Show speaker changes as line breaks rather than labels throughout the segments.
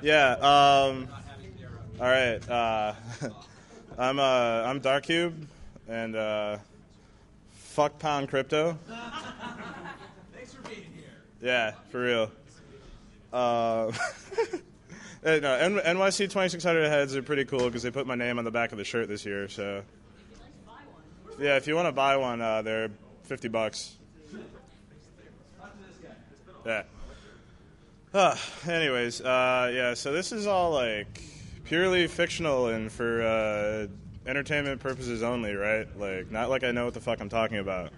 Yeah. All right. I'm Darkcube, and fuck Pound Crypto.
Thanks for being here.
Yeah, for real. No, NYC 2600 heads are pretty cool because they put my name on the back of the shirt this year. So, yeah, if you want to buy one, they're $50. Yeah. Anyways, yeah. So this is all like purely fictional and for entertainment purposes only, right? Like, not like I know what the fuck I'm talking about.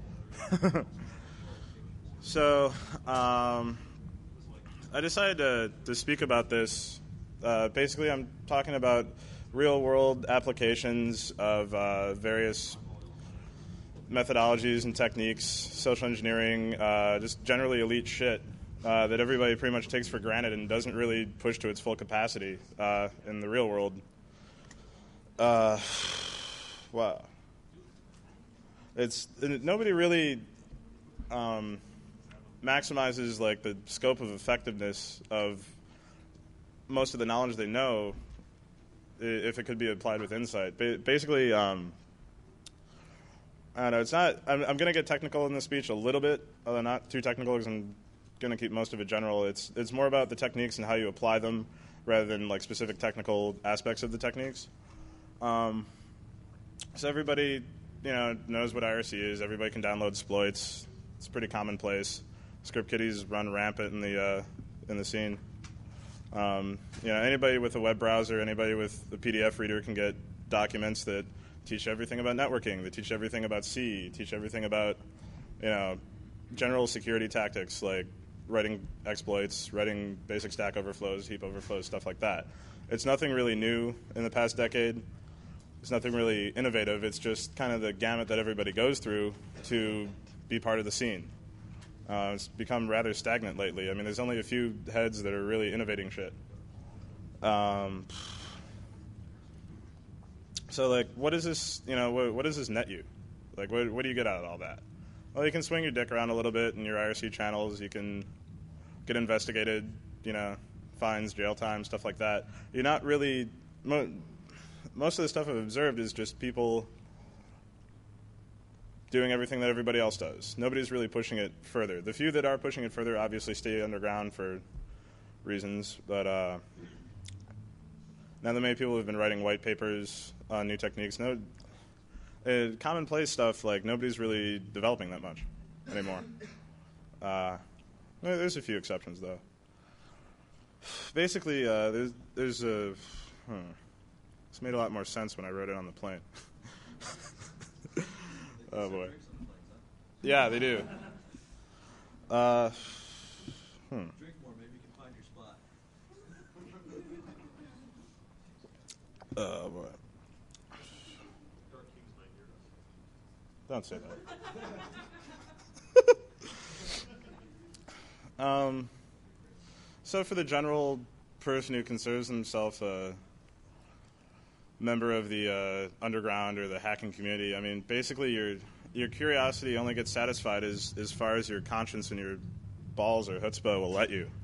So, I decided to speak about this. Basically, I'm talking about real-world applications of various methodologies and techniques, social engineering, just generally elite shit that everybody pretty much takes for granted and doesn't really push to its full capacity in the real world. Wow. Nobody really maximizes like the scope of effectiveness of most of the knowledge they know if it could be applied with insight. Basically, I don't know. It's not. I'm going to get technical in this speech a little bit, although not too technical because I'm going to keep most of it general. It's more about the techniques and how you apply them rather than like specific technical aspects of the techniques. So everybody, knows what IRC is. Everybody can download exploits. It's pretty commonplace. Script kiddies run rampant in the scene. Anybody with a web browser, anybody with a PDF reader can get documents that teach everything about networking. They teach everything about C. Teach everything about, general security tactics like writing exploits, writing basic stack overflows, heap overflows, stuff like that. It's nothing really new in the past decade. It's nothing really innovative. It's just kind of the gamut that everybody goes through to be part of the scene. It's become rather stagnant lately. I mean, there's only a few heads that are really innovating shit. So, like, what is this, what does this net you? Like, what do you get out of all that? Well, you can swing your dick around a little bit in your IRC channels. You can get investigated, fines, jail time, stuff like that. You're not really... most of the stuff I've observed is just people doing everything that everybody else does. Nobody's really pushing it further. The few that are pushing it further obviously stay underground for reasons, but now that many people have been writing white papers on new techniques, commonplace stuff, like, nobody's really developing that much anymore. There's a few exceptions, though. Basically, there's a... This made a lot more sense when I wrote it on the plane. Oh, boy. Yeah, they do.
Drink more, maybe you can find your spot.
Oh, boy. Don't say that. So for the general person who considers himself a member of the underground or the hacking community, I mean, basically your curiosity only gets satisfied as far as your conscience and your balls or chutzpah will let you.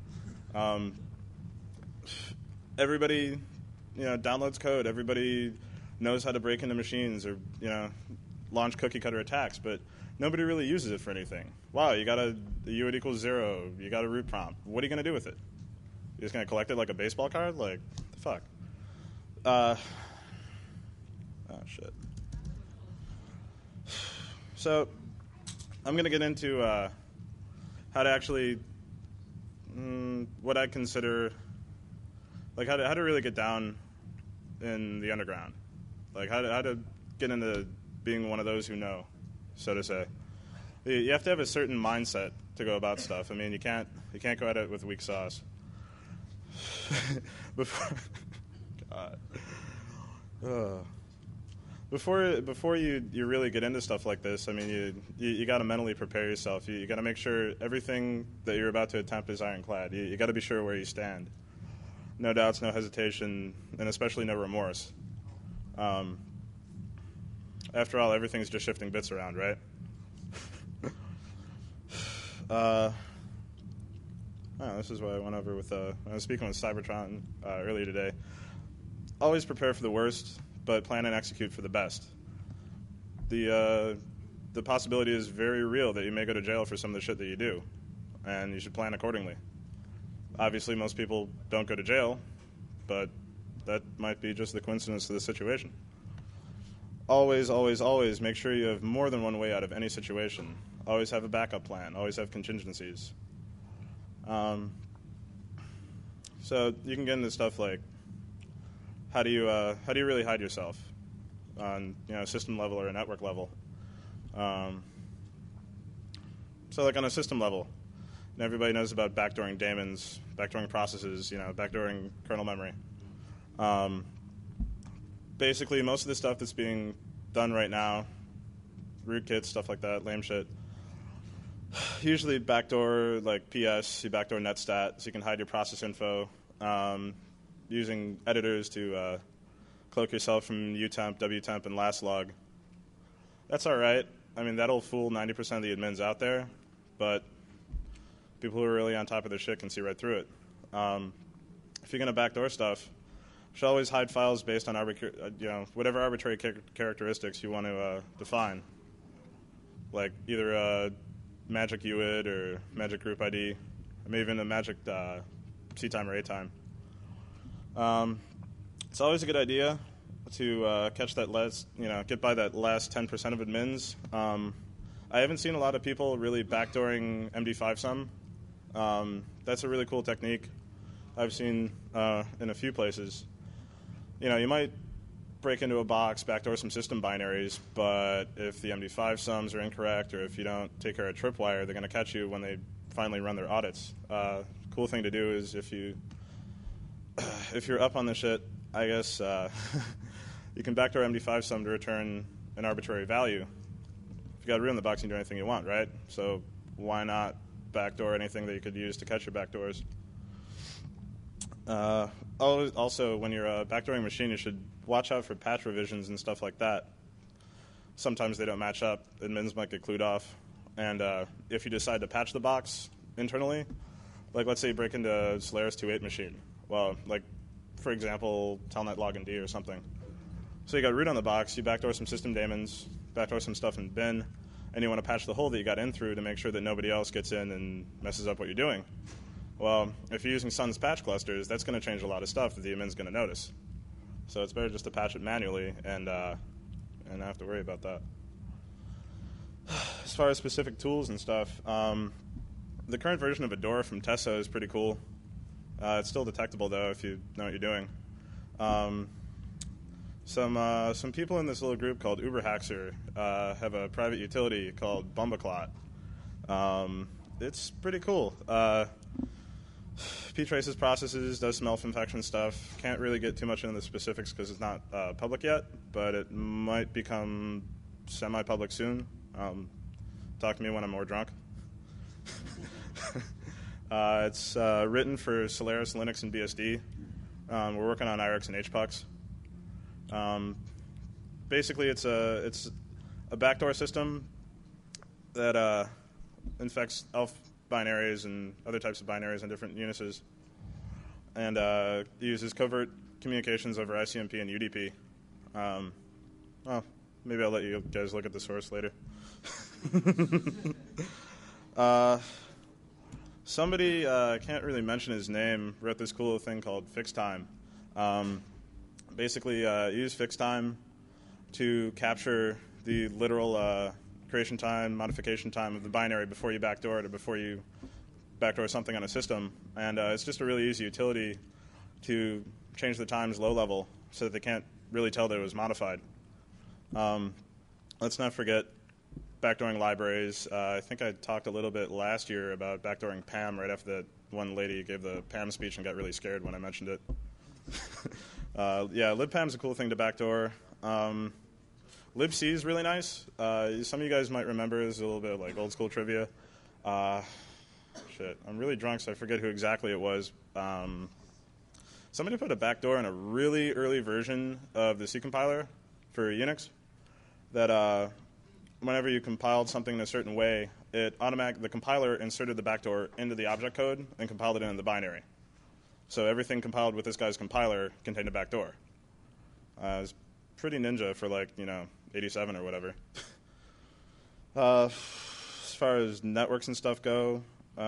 Everybody, downloads code. Everybody knows how to break into machines or, launch cookie cutter attacks, but nobody really uses it for anything. Wow, you got a UID equals 0. You got a root prompt. What are you going to do with it? You're just going to collect it like a baseball card? Like, the fuck? Oh, shit. So, I'm going to get into how to actually, what I consider, like how to really get down in the underground. Like how to get into being one of those who know, so to say. You have to have a certain mindset to go about stuff. I mean, you can't go at it with weak sauce. Before you really get into stuff like this, I mean, you got to mentally prepare yourself. You got to make sure everything that you're about to attempt is ironclad. You got to be sure where you stand. No doubts, no hesitation, and especially no remorse. After all, everything's just shifting bits around, right? this is what I went over with when I was speaking with Cybertron earlier today. Always prepare for the worst, but plan and execute for the best. The possibility is very real that you may go to jail for some of the shit that you do, and you should plan accordingly. Obviously, most people don't go to jail, but that might be just the coincidence of the situation. Always, always, always make sure you have more than one way out of any situation. Always have a backup plan. Always have contingencies. So you can get into stuff like how do you really hide yourself on system level or a network level. So like on a system level, and everybody knows about backdooring daemons, backdooring processes, backdooring kernel memory. Basically, most of the stuff that's being done right now, rootkits, stuff like that, lame shit, usually backdoor like PS, you backdoor netstat, so you can hide your process info, using editors to cloak yourself from utemp, wtemp, and last log. That's all right. I mean, that'll fool 90% of the admins out there, but people who are really on top of their shit can see right through it. If you're going to backdoor stuff, you should always hide files based on whatever arbitrary characteristics you want to define, like either a magic UID or magic group ID, or maybe even a magic C time or A time. It's always a good idea to catch that get by that last 10% of admins. I haven't seen a lot of people really backdooring MD5 sum. That's a really cool technique I've seen in a few places. You might break into a box, backdoor some system binaries, but if the MD5 sums are incorrect or if you don't take care of tripwire, they're going to catch you when they finally run their audits. Cool thing to do is if you're up on the shit, I guess you can backdoor MD5 sum to return an arbitrary value. If you got root in the box, you can do anything you want, right? So why not backdoor anything that you could use to catch your backdoors? Also, when you're backdooring a machine, you should watch out for patch revisions and stuff like that. Sometimes they don't match up. Admins might get clued off. And if you decide to patch the box internally, like let's say you break into Solaris 2.8 machine. Well, like, for example, Telnet login D or something. So you got root on the box, you backdoor some system daemons, backdoor some stuff in bin, and you want to patch the hole that you got in through to make sure that nobody else gets in and messes up what you're doing. Well, if you're using Sun's patch clusters, that's going to change a lot of stuff that the admin's going to notice. So it's better just to patch it manually and not have to worry about that. As far as specific tools and stuff, the current version of Adora from Tesso is pretty cool. It's still detectable, though, if you know what you're doing. Some people in this little group called Uberhaxer have a private utility called Bumbaclot. It's pretty cool. Ptraces processes, does some elf infection stuff. Can't really get too much into the specifics because it's not public yet, but it might become semi-public soon. Talk to me when I'm more drunk. It's written for Solaris, Linux, and BSD. We're working on IRIX and HPUX. Basically, it's a backdoor system that infects ELF binaries and other types of binaries and different Unices, and uses covert communications over ICMP and UDP. Well, maybe I'll let you guys look at the source later. Somebody, can't really mention his name, wrote this cool thing called FixTime. Basically, use FixTime to capture the literal creation time, modification time of the binary before you backdoor it or before you backdoor something on a system. And it's just a really easy utility to change the times low level so that they can't really tell that it was modified. Let's not forget backdooring libraries. I think I talked a little bit last year about backdooring PAM right after that one lady gave the PAM speech and got really scared when I mentioned it. Yeah, libpam's a cool thing to backdoor. libc is really nice. Some of you guys might remember, this is a little bit of like old school trivia. Shit, I'm really drunk, so I forget who exactly it was. Somebody put a backdoor in a really early version of the C compiler for Unix that whenever you compiled something in a certain way, the compiler inserted the backdoor into the object code and compiled it into the binary. So everything compiled with this guy's compiler contained a backdoor. It was pretty ninja for 87 or whatever. As far as networks and stuff go,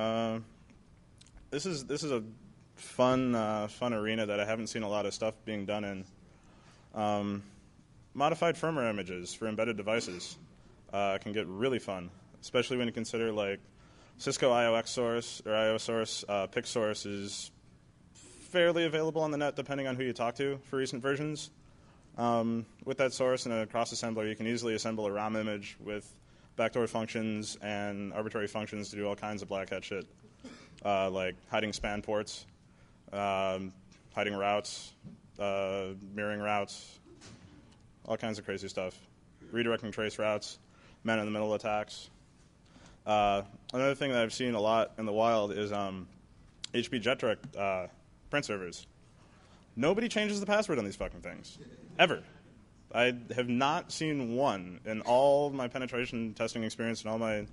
this is a fun arena that I haven't seen a lot of stuff being done in. Modified firmware images for embedded devices can get really fun, especially when you consider Cisco IOX source or IO source. PIC source is fairly available on the net depending on who you talk to for recent versions. With that source and a cross assembler, you can easily assemble a ROM image with backdoor functions and arbitrary functions to do all kinds of black hat shit, like hiding span ports, hiding routes, mirroring routes, all kinds of crazy stuff, redirecting trace routes, man-in-the-middle attacks. Another thing that I've seen a lot in the wild is HP JetDirect print servers. Nobody changes the password on these fucking things, ever. I have not seen one in all my penetration testing experience and all my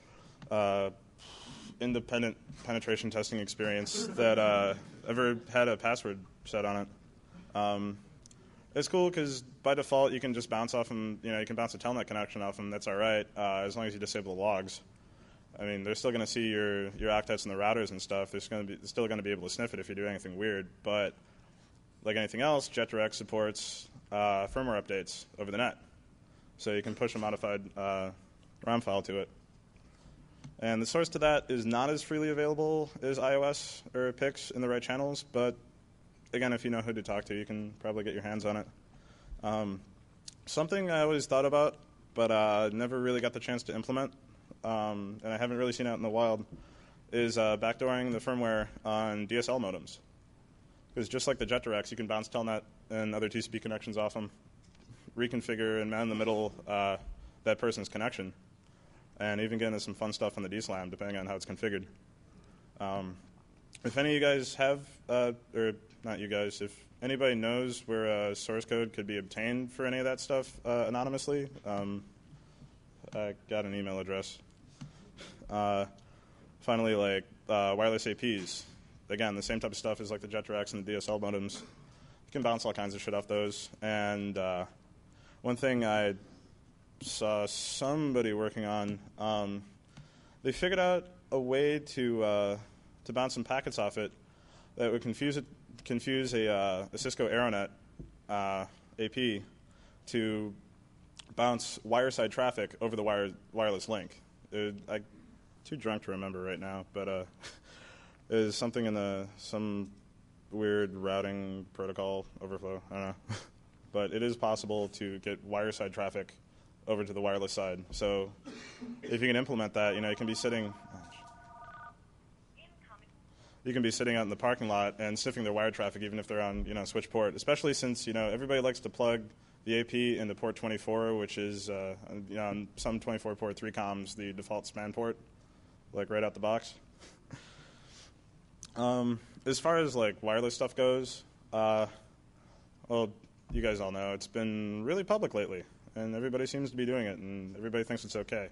independent penetration testing experience that ever had a password set on it. It's cool because by default you can just bounce off them. You can bounce a telnet connection off them. That's all right as long as you disable the logs. I mean, they're still going to see your octets and the routers and stuff. They're still going to be able to sniff it if you do anything weird. But like anything else, JetDirect supports firmware updates over the net. So you can push a modified ROM file to it. And the source to that is not as freely available as iOS or PICs in the right channels, but again, if you know who to talk to, you can probably get your hands on it. Something I always thought about, but never really got the chance to implement, and I haven't really seen out in the wild, is backdooring the firmware on DSL modems. Because just like the JetDirects, you can bounce telnet and other TCP connections off them, reconfigure and man in the middle that person's connection, and even get into some fun stuff on the DSLAM, depending on how it's configured. If any of you guys have, or not you guys, if anybody knows where source code could be obtained for any of that stuff anonymously, I got an email address. Finally, wireless APs. Again, the same type of stuff as like the JetDirects and the DSL modems. You can bounce all kinds of shit off those. And one thing I saw somebody working on, they figured out a way to bounce some packets off it that would confuse a Cisco AeroNet AP to bounce wire-side traffic over the wireless link. I'm too drunk to remember right now, but it is something in some weird routing protocol overflow. I don't know. But it is possible to get wire-side traffic over to the wireless side. So if you can implement that, you can be sitting... You can be sitting out in the parking lot and sniffing their wire traffic even if they're on, switch port, especially since, everybody likes to plug the AP into port 24, which is, on some 24-port 3coms, the default span port, right out the box. As far as, wireless stuff goes, well, you guys all know, it's been really public lately, and everybody seems to be doing it, and everybody thinks it's okay.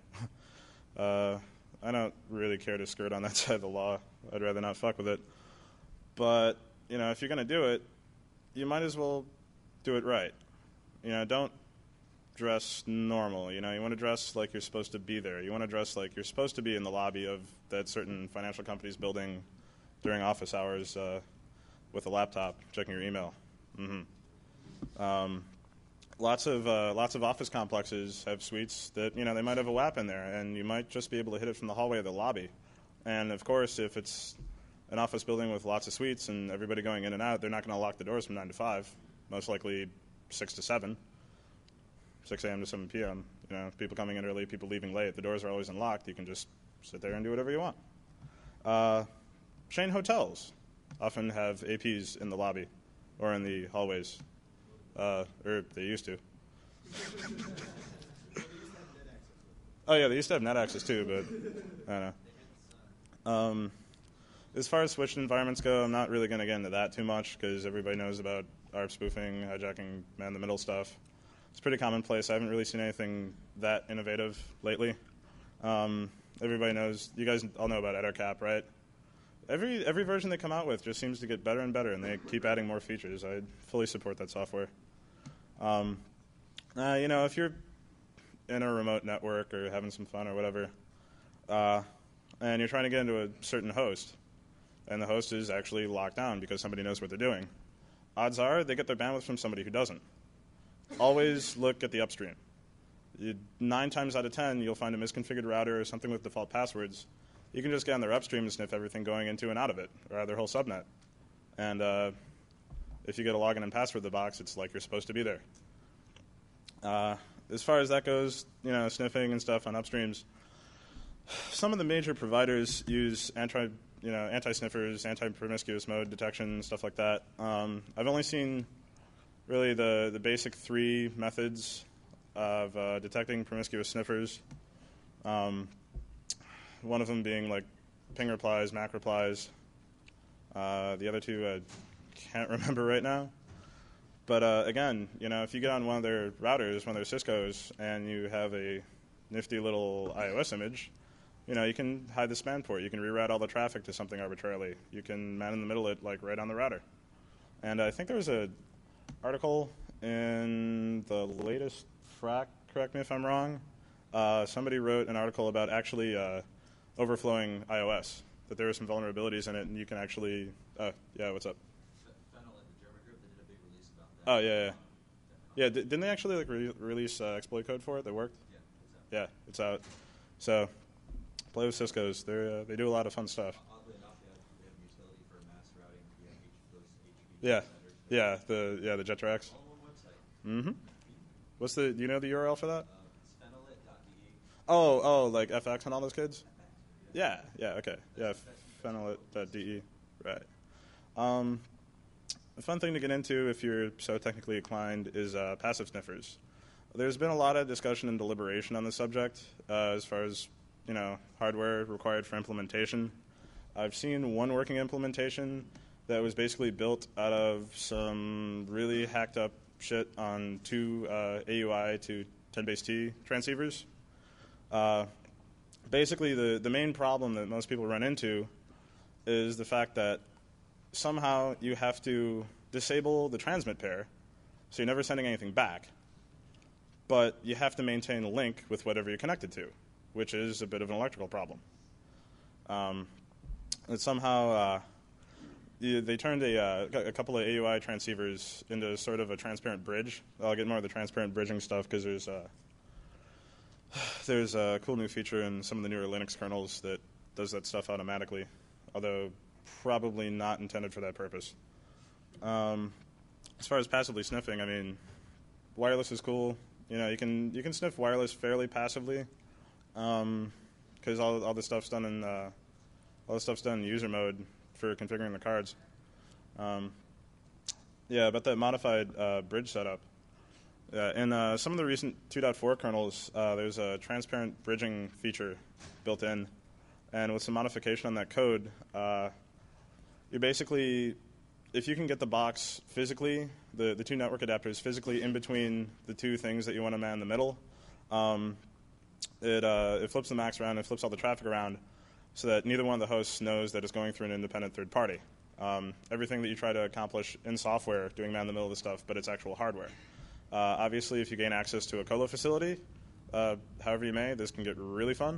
I don't really care to skirt on that side of the law. I'd rather not fuck with it. But, if you're going to do it, you might as well do it right. Don't dress normal. You want to dress like you're supposed to be there. You want to dress like you're supposed to be in the lobby of that certain financial company's building during office hours with a laptop, checking your email. Lots of office complexes have suites that, they might have a WAP in there, and you might just be able to hit it from the hallway of the lobby. And, of course, if it's an office building with lots of suites and everybody going in and out, they're not going to lock the doors from 9 to 5, most likely 6 to 7, 6 a.m. to 7 p.m. People coming in early, people leaving late. The doors are always unlocked. You can just sit there and do whatever you want. Chain hotels often have APs in the lobby or in the hallways. Or they used to. Oh, yeah, they used to have net access too, but I don't know. As far as switched environments go, I'm not really going to get into that too much because everybody knows about ARP spoofing, hijacking, man-in-the-middle stuff. It's pretty commonplace. I haven't really seen anything that innovative lately. everybody knows, you guys all know about EtherCap, right? Every version they come out with just seems to get better and better, and they keep adding more features. I fully support that software. If you're in a remote network or having some fun or whatever, and you're trying to get into a certain host, and the host is actually locked down because somebody knows what they're doing, odds are they get their bandwidth from somebody who doesn't. Always look at the upstream. 9 times out of 10, you'll find a misconfigured router or something with default passwords. You can just get on their upstream and sniff everything going into and out of it, or their whole subnet. And if you get a login and password in the box, it's like you're supposed to be there. As far as that goes, sniffing and stuff on upstreams, some of the major providers use anti-sniffers, anti-promiscuous mode detection, stuff like that. I've only seen really the basic 3 methods of detecting promiscuous sniffers. One of them being like ping replies, MAC replies. The other 2 I can't remember right now. But again, if you get on one of their routers, one of their Ciscos, and you have a nifty little iOS image, you can hide the span port. You can reroute all the traffic to something arbitrarily. You can man in the middle it like right on the router. And I think there was an article in the latest FRAC, correct me if I'm wrong. Somebody wrote an article about actually overflowing iOS, that there were some vulnerabilities in it, and you can actually, yeah, what's up?
Fennel, the German group, they did a big release about that.
Oh, yeah. Yeah, didn't they actually release exploit code for it that worked?
Yeah,
Yeah, it's out. So, play with Cisco's. They do a lot of fun stuff.
Oddly enough, they have utility for mass routing via those HTTP
Yeah,
vendors.
the Jetrax.
All on one website.
Mm-hmm. Do you know the URL for that?
It's fenelit.de.
Oh, like FX and all those kids? Yeah, okay. Yeah, fenelit.de. Right. A fun thing to get into if you're so technically inclined is passive sniffers. There's been a lot of discussion and deliberation on the subject as far as, hardware required for implementation. I've seen one working implementation that was basically built out of some really hacked up shit on 2 AUI to 10BASE-T transceivers. Basically, the main problem that most people run into is the fact that somehow you have to disable the transmit pair, so you're never sending anything back, but you have to maintain a link with whatever you're connected to, which is a bit of an electrical problem. And somehow they turned a couple of AUI transceivers into sort of a transparent bridge. I'll get more of the transparent bridging stuff because there's a cool new feature in some of the newer Linux kernels that does that stuff automatically, although probably not intended for that purpose. As far as passively sniffing, I mean, wireless is cool. You can sniff wireless fairly passively, because all the stuff's done in user mode for configuring the cards. About that modified bridge setup. In some of the recent 2.4 kernels, there's a transparent bridging feature built in, and with some modification on that code, you basically, if you can get the box physically, the 2 network adapters physically in between the 2 things that you want to man in the middle, it flips the MACs around and flips all the traffic around so that neither one of the hosts knows that it's going through an independent third party. Everything that you try to accomplish in software, doing man in the middle of the stuff, but it's actual hardware. Obviously, if you gain access to a colo facility, however you may, this can get really fun.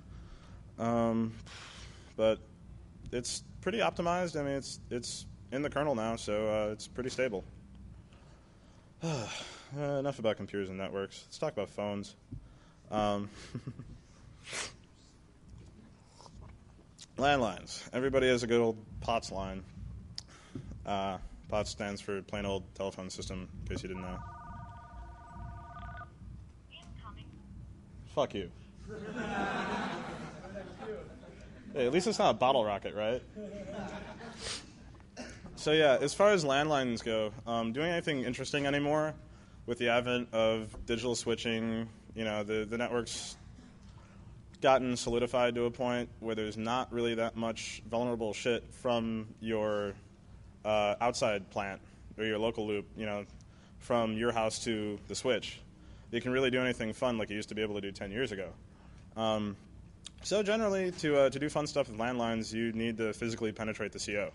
But it's pretty optimized. I mean, it's in the kernel now, so it's pretty stable. Enough about computers and networks. Let's talk about phones. Landlines. Everybody has a good old POTS line. POTS stands for plain old telephone system, in case you didn't know. Fuck you. Hey, at least it's not a bottle rocket, right? So yeah, as far as landlines go, doing anything interesting anymore with the advent of digital switching, the network's gotten solidified to a point where there's not really that much vulnerable shit from your outside plant or your local loop, from your house to the switch. You can really do anything fun like you used to be able to do 10 years ago. So generally, to do fun stuff with landlines, you need to physically penetrate the CO.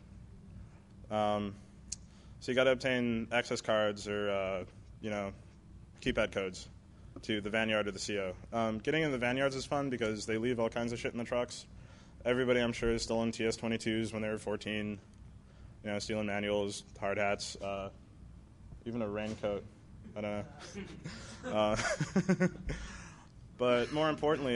So you got to obtain access cards or keypad codes to the Vanyard or the CO. Getting in the Vanyards is fun because they leave all kinds of shit in the trucks. Everybody, I'm sure, is still in TS-22s when they were 14. Stealing manuals, hard hats, even a raincoat. I don't know. But more importantly,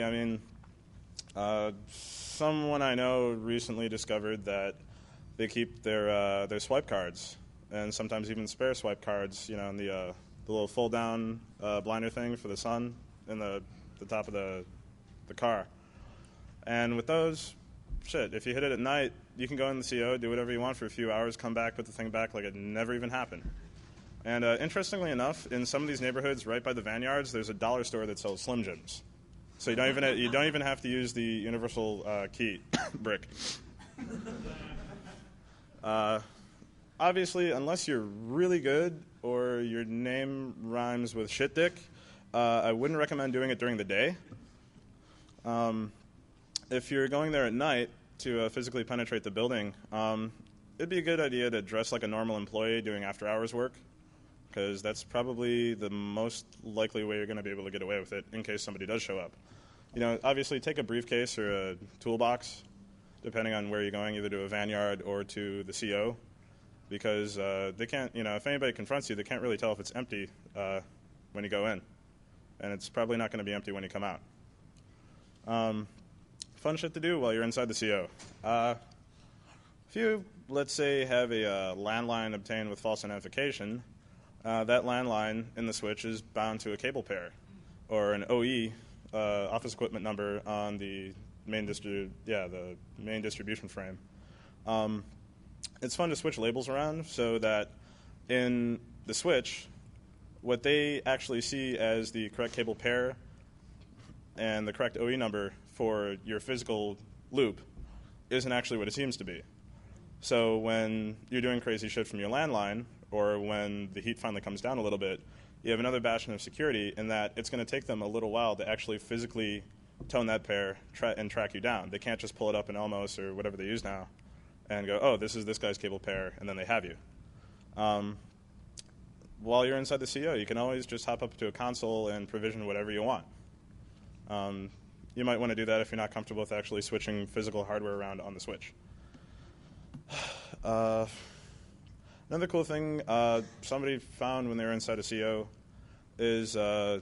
someone I know recently discovered that they keep their swipe cards and sometimes even spare swipe cards, in the little fold-down blinder thing for the sun in the top of the car. And with those, if you hit it at night, you can go in the CO, do whatever you want for a few hours, come back, put the thing back like it never even happened. And interestingly enough, in some of these neighborhoods right by the Vanyards, there's a dollar store that sells Slim Jims. So you don't even have to use the universal key brick. Obviously, unless you're really good or your name rhymes with shit dick, I wouldn't recommend doing it during the day. If you're going there at night to physically penetrate the building, it'd be a good idea to dress like a normal employee doing after-hours work, because that's probably the most likely way you're going to be able to get away with it in case somebody does show up. Obviously take a briefcase or a toolbox, depending on where you're going, either to a Vanyard or to the CO, because they can't, if anybody confronts you, they can't really tell if it's empty when you go in. And it's probably not going to be empty when you come out. Fun shit to do while you're inside the CO. If you, let's say, have a landline obtained with false identification, that landline in the switch is bound to a cable pair or an OE, office equipment number, on the main distribution frame. It's fun to switch labels around so that in the switch, what they actually see as the correct cable pair and the correct OE number for your physical loop isn't actually what it seems to be. So when you're doing crazy shit from your landline, or when the heat finally comes down a little bit, you have another bastion of security in that it's going to take them a little while to actually physically tone that pair and track you down. They can't just pull it up in Elmos or whatever they use now and go, oh, this is this guy's cable pair, and then they have you. While you're inside the CO, you can always just hop up to a console and provision whatever you want. You might want to do that if you're not comfortable with actually switching physical hardware around on the switch. Another cool thing somebody found when they were inside a CO is the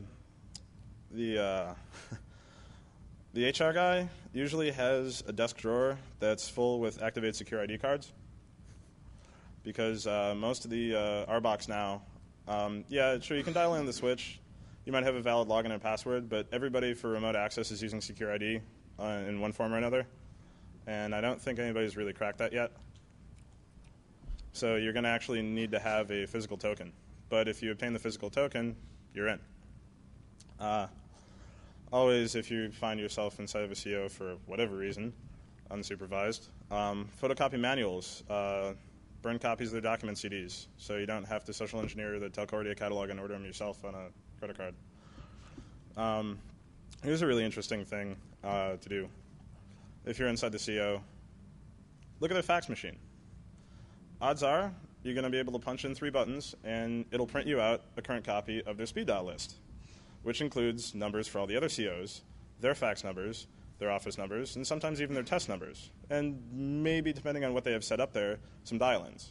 HR guy usually has a desk drawer that's full with Activate Secure ID cards, because most of the RBox now, sure, you can dial in the switch. You might have a valid login and password, but everybody for remote access is using Secure ID in one form or another, and I don't think anybody's really cracked that yet. So you're going to actually need to have a physical token. But if you obtain the physical token, you're in. Always, if you find yourself inside of a CO for whatever reason, unsupervised, photocopy manuals, burn copies of their document CDs, so you don't have to social engineer the Telcordia catalog and order them yourself on a credit card. Here's a really interesting thing to do. If you're inside the CO, look at their fax machine. Odds are you're going to be able to punch in 3 buttons, and it'll print you out a current copy of their speed dial list, which includes numbers for all the other COs, their fax numbers, their office numbers, and sometimes even their test numbers, and maybe, depending on what they have set up there, some dial-ins.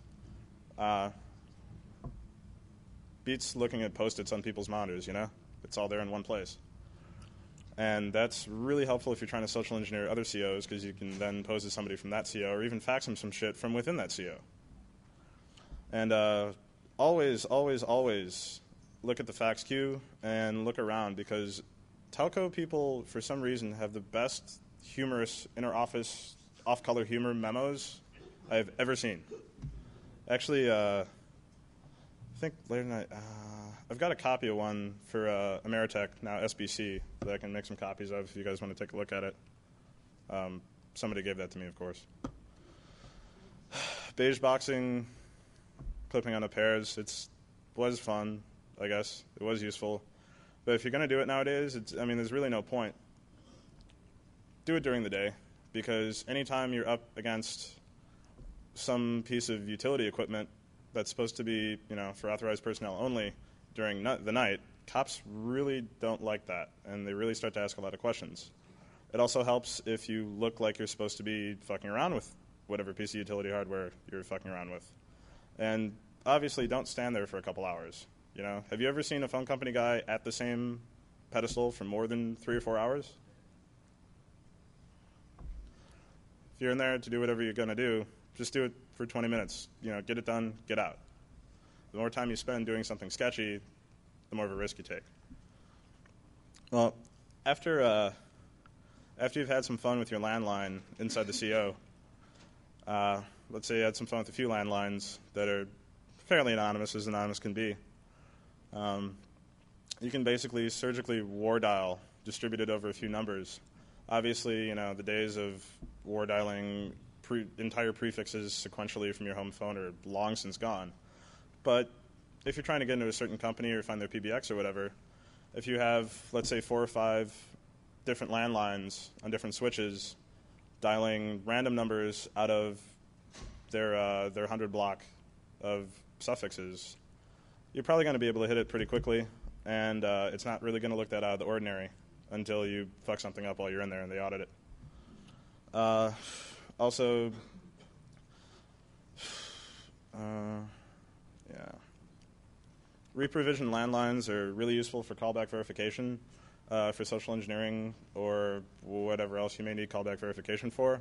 Beats looking at Post-its on people's monitors, It's all there in one place. And that's really helpful if you're trying to social engineer other COs, because you can then pose as somebody from that CO or even fax them some shit from within that CO. And always, always, always look at the fax queue and look around, because telco people, for some reason, have the best humorous inter-office off-color humor memos I've ever seen. Actually, I think later tonight, I've got a copy of one for Ameritech, now SBC, that I can make some copies of if you guys want to take a look at it. Somebody gave that to me, of course. Beige boxing, clipping on the pairs, was fun, I guess. It was useful. But if you're going to do it nowadays, there's really no point. do it during the day, because anytime you're up against some piece of utility equipment that's supposed to be, for authorized personnel only during the night, cops really don't like that, and they really start to ask a lot of questions. It also helps if you look like you're supposed to be fucking around with whatever piece of utility hardware you're fucking around with. And obviously, don't stand there for a couple hours. Have you ever seen a phone company guy at the same pedestal for more than 3 or 4 hours? If you're in there to do whatever you're going to do, just do it for 20 minutes. Get it done, get out. The more time you spend doing something sketchy, the more of a risk you take. Well, after you've had some fun with your landline inside the CO, let's say you had some fun with a few landlines that are fairly anonymous can be, you can basically surgically war dial distributed over a few numbers. Obviously, the days of war dialing entire prefixes sequentially from your home phone are long since gone. But if you're trying to get into a certain company or find their PBX or whatever, if you have, let's say, 4 or 5 different landlines on different switches dialing random numbers out of their 100 block of suffixes, you're probably going to be able to hit it pretty quickly, and it's not really going to look that out of the ordinary until you fuck something up while you're in there and they audit it. Also, reprovisioned landlines are really useful for callback verification, for social engineering or whatever else you may need callback verification for.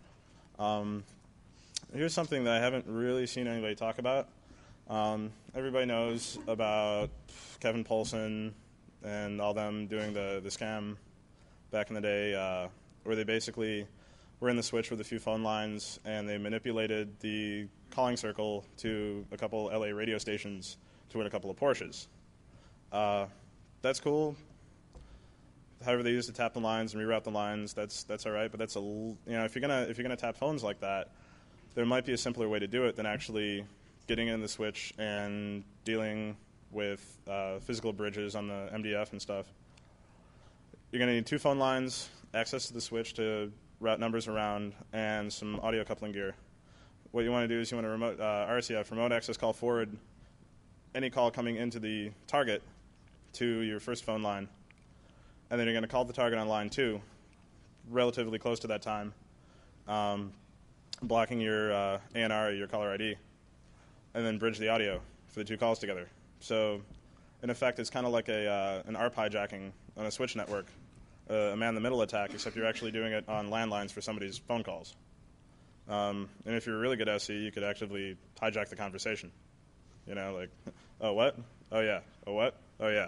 Here's something that I haven't really seen anybody talk about. Everybody knows about Kevin Poulsen and all them doing the scam back in the day, where they basically were in the switch with a few phone lines and they manipulated the calling circle to a couple LA radio stations to win a couple of Porsches. That's cool. However they use to tap the lines and reroute the lines, that's all right. But that's if you're gonna tap phones like that, there might be a simpler way to do it than actually getting in the switch and dealing with physical bridges on the MDF and stuff. You're going to need 2 phone lines, access to the switch to route numbers around, and some audio coupling gear. What you want to do is you want to remote RCF, remote access call forward any call coming into the target to your first phone line. And then you're going to call the target on line 2, relatively close to that time, blocking your ANR or your caller ID, and then bridge the audio for the 2 calls together. So, in effect, it's kind of like an ARP hijacking on a switch network, a man-in-the-middle attack, except you're actually doing it on landlines for somebody's phone calls. And if you're a really good SE, you could actively hijack the conversation. Like, oh, what? Oh, yeah. Oh, what? Oh, yeah.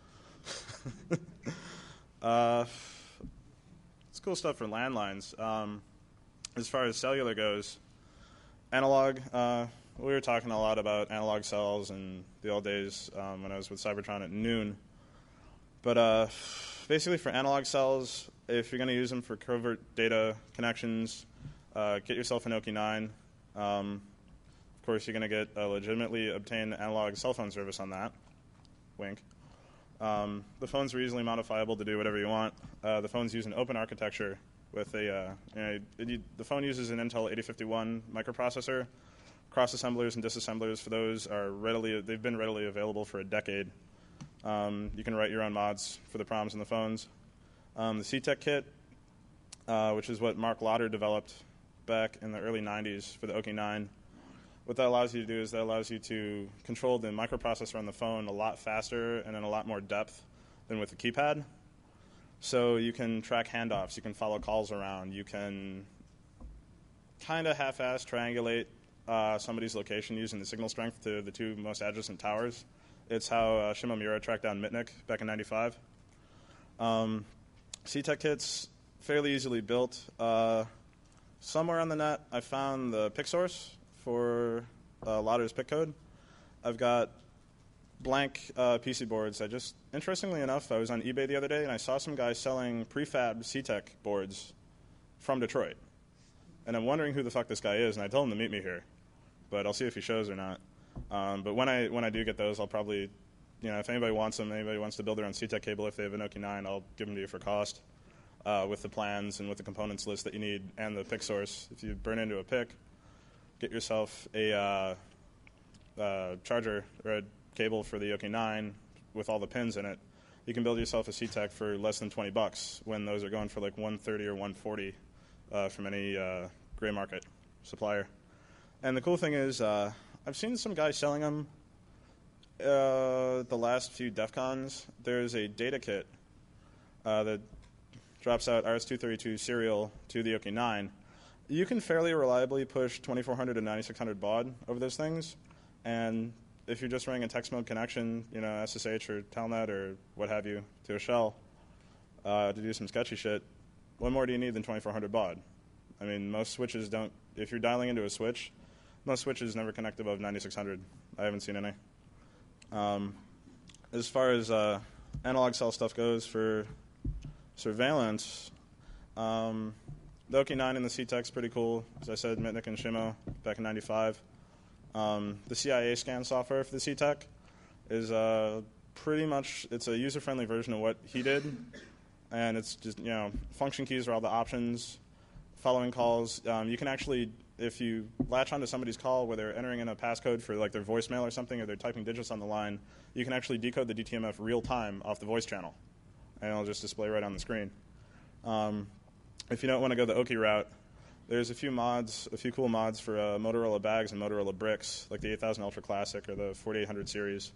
It's cool stuff for landlines. As far as cellular goes, analog, we were talking a lot about analog cells in the old days when I was with Cybertron at noon. But basically for analog cells, if you're going to use them for covert data connections, get yourself an Oki 9. Of course, you're going to get a legitimately obtained analog cell phone service on that. Wink. The phones are easily modifiable to do whatever you want. The phones use an open architecture with the phone uses an Intel 8051 microprocessor. Cross-assemblers and disassemblers for those they've been readily available for a decade. You can write your own mods for the proms in the phones. The CTEC kit, which is what Mark Lauder developed back in the early 90s for the Oki 9, what that allows you to do is that allows you to control the microprocessor on the phone a lot faster and in a lot more depth than with the keypad. So you can track handoffs, you can follow calls around, you can kind of half-ass triangulate somebody's location using the signal strength to the 2 most adjacent towers. It's how Shimomura tracked down Mitnick back in '95. CTEC kits, fairly easily built. Somewhere on the net, I found the pick source for Lauder's pick code. I've got blank PC boards. Interestingly enough, I was on eBay the other day and I saw some guy selling prefab CTEC boards from Detroit. And I'm wondering who the fuck this guy is, and I told him to meet me here. But I'll see if he shows or not. But when I do get those, I'll probably, if anybody wants them, anybody wants to build their own CTEC cable if they have an Oki 9, I'll give them to you for cost. with the plans and with the components list that you need and the PIC source. If you burn into a PIC, get yourself a charger or a cable for the Yoki 9 with all the pins in it. You can build yourself a CTEC for less than $20 when those are going for like $130 or $140 from any gray market supplier. And the cool thing is, I've seen some guys selling them the last few DEF CONs. There's a data kit that drops out RS-232 serial to the Yoki 9. You can fairly reliably push 2400 to 9600 baud over those things, and if you're just running a text mode connection, SSH or Telnet or what have you, to a shell to do some sketchy shit, what more do you need than 2400 baud? I mean, most switches don't. If you're dialing into a switch, most switches never connect above 9600. I haven't seen any. As far as analog cell stuff goes for surveillance, the Yoki 9 and the CTEC's pretty cool. As I said, Mitnick and Shimo back in '95. The CIA scan software for the CTEC is pretty much, it's a user-friendly version of what he did, and it's just, function keys are all the options, following calls. You can actually, if you latch onto somebody's call where they're entering in a passcode for like their voicemail or something, or they're typing digits on the line, you can actually decode the DTMF real time off the voice channel, and it'll just display right on the screen. If you don't want to go the Oki route, there's a few cool mods for Motorola bags and Motorola bricks, like the 8000 Ultra Classic or the 4800 series.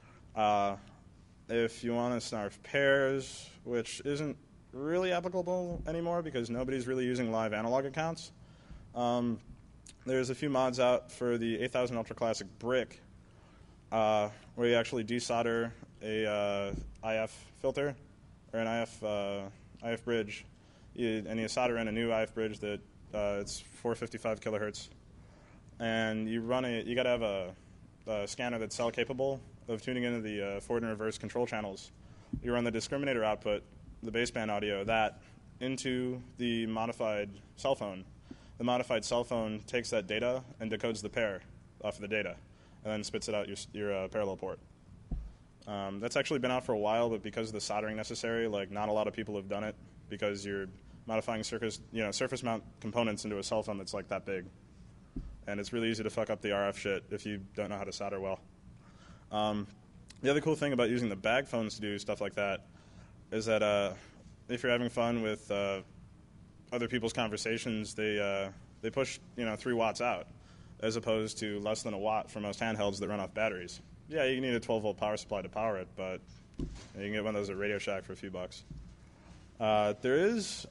If you want to snarf pairs, which isn't really applicable anymore because nobody's really using live analog accounts, there's a few mods out for the 8000 Ultra Classic brick, where you actually desolder a IF filter or an IF bridge, and you solder in a new IF bridge that it's 455 kilohertz, and you got to have a scanner that's cell capable of tuning into the forward and reverse control channels. You run the discriminator output, the baseband audio, that into the modified cell phone. The modified cell phone takes that data and decodes the pair off of the data, and then spits it out your parallel port. That's actually been out for a while, but because of the soldering necessary, not a lot of people have done it because you're modifying surface mount components into a cell phone that's like that big, and it's really easy to fuck up the RF shit if you don't know how to solder well. The other cool thing about using the bag phones to do stuff like that is that if you're having fun with other people's conversations, they push 3 watts out, as opposed to less than a watt for most handhelds that run off batteries. Yeah, you need a 12-volt power supply to power it, but you can get one of those at Radio Shack for a few bucks. There is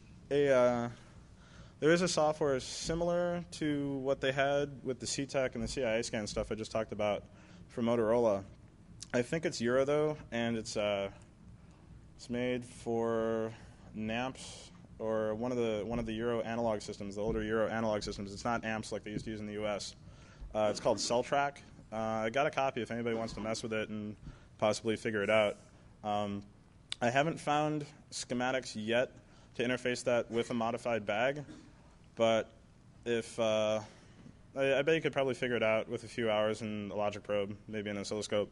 a software similar to what they had with the CTEC and the CIA scan stuff I just talked about for Motorola. I think it's Euro though, and it's made for NAMPS or one of the Euro analog systems, the older Euro analog systems. It's not AMPS like they used to use in the US. It's called CellTrack. I got a copy if anybody wants to mess with it and possibly figure it out. I haven't found schematics yet to interface that with a modified bag, but if I bet you could probably figure it out with a few hours in a logic probe, maybe an oscilloscope.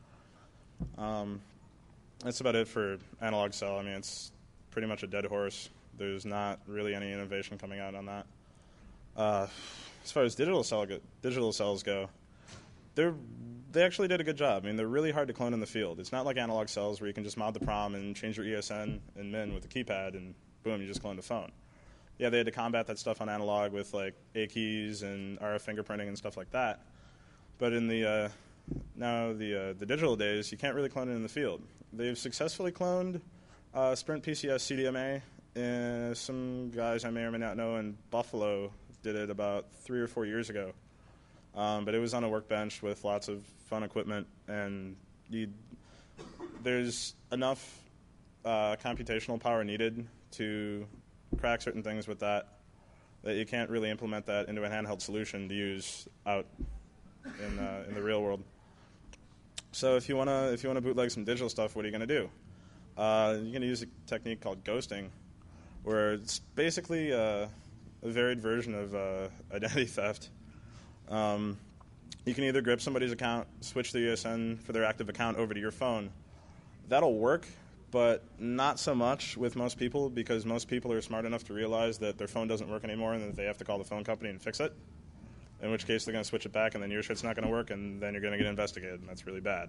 That's about it for analog cell. I mean, it's pretty much a dead horse. There's not really any innovation coming out on that. As far as digital cells go, they actually did a good job. I mean, they're really hard to clone in the field. It's not like analog cells where you can just mod the PROM and change your ESN and MIN with a keypad and boom, you just clone the phone. Yeah, they had to combat that stuff on analog with like A keys and RF fingerprinting and stuff like that. But in the digital days, you can't really clone it in the field. They've successfully cloned Sprint PCS CDMA. Some guys I may or may not know in Buffalo did it about 3 or 4 years ago. But it was on a workbench with lots of fun equipment, and there's enough computational power needed to crack certain things with that you can't really implement that into a handheld solution to use out in the real world. So if you wanna bootleg some digital stuff, what are you gonna do? You're gonna use a technique called ghosting, where it's basically a varied version of identity theft. You can either grip somebody's account, switch the ESN for their active account over to your phone. That'll work, but not so much with most people, because most people are smart enough to realize that their phone doesn't work anymore and that they have to call the phone company and fix it, in which case they're going to switch it back, and then your shit's not going to work, and then you're going to get investigated, and that's really bad.